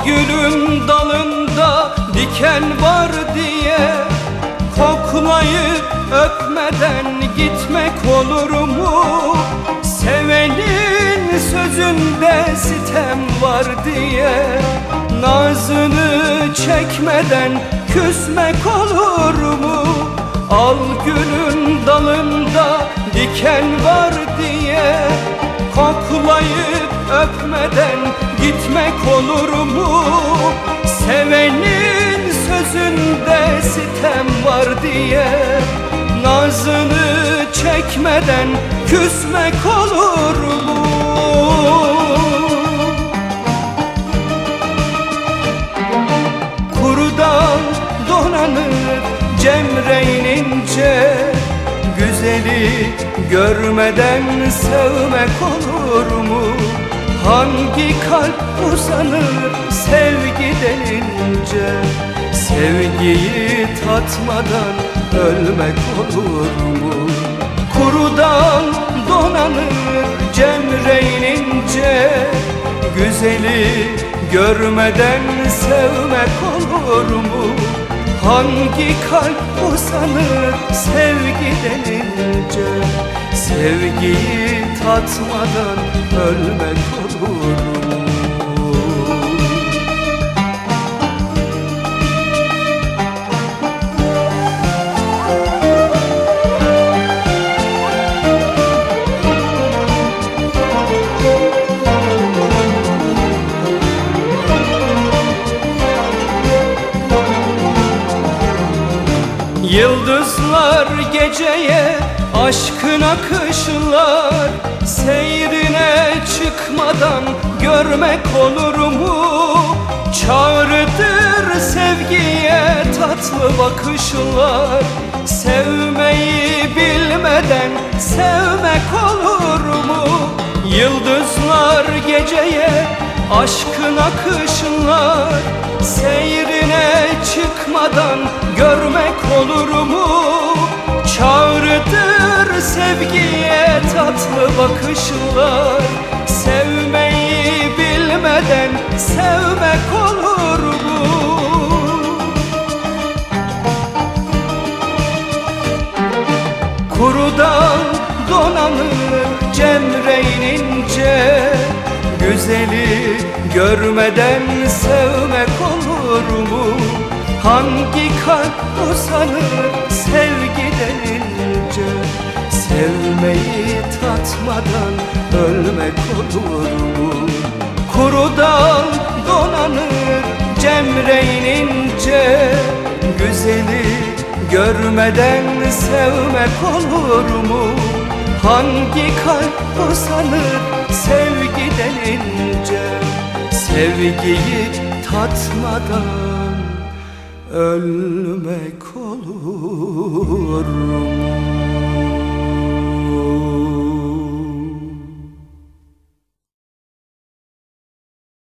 gülün dalında diken var diye koklayıp öpmeden gitmek olur mu? Sevenin sözünde sitem var diye nazını çekmeden küsmek olur mu? Al gülün dalında diken var diye koklayıp öpmeden gitmek olur mu? Sevenin sözünde sitem var diye nazını çekmeden küsmek olur mu? Kurudan donanır cemreyinince güzeli görmeden sevmek olur mu? Hangi kalp uzanır sevgi denince sevgiyi tatmadan ölmek olur mu? Kurudan donanır cemreyinince güzeli görmeden sevmek olur mu? Hangi kalp uzanır sevgi denince sevgiyi tatmadan ölmek olur mu? Yıldızlar geceye aşkın akışlar seyrine çıkmadan görmek olur mu? Çağrıdır sevgiye tatlı bakışlar sevmeyi bilmeden sevmek olur mu? Yıldızlar geceye aşkın akışlar seyrine çıkmadan görmek olur mu? Çağrıdır sevgiye tatlı bakışlar sevmeyi bilmeden sevmek olur mu? Kurudan donanır cemreyinince güzeli görmeden sevmek olur mu? Hangi kalp uzanır sevgi denince sevmeyi tatmadan ölmek olur mu? Kurudan donanır cemreyinince güzeli görmeden sevmek olur mu? Hangi kalp uzanır sevgi denince sevgiyi tatmadan ölmek olur mu?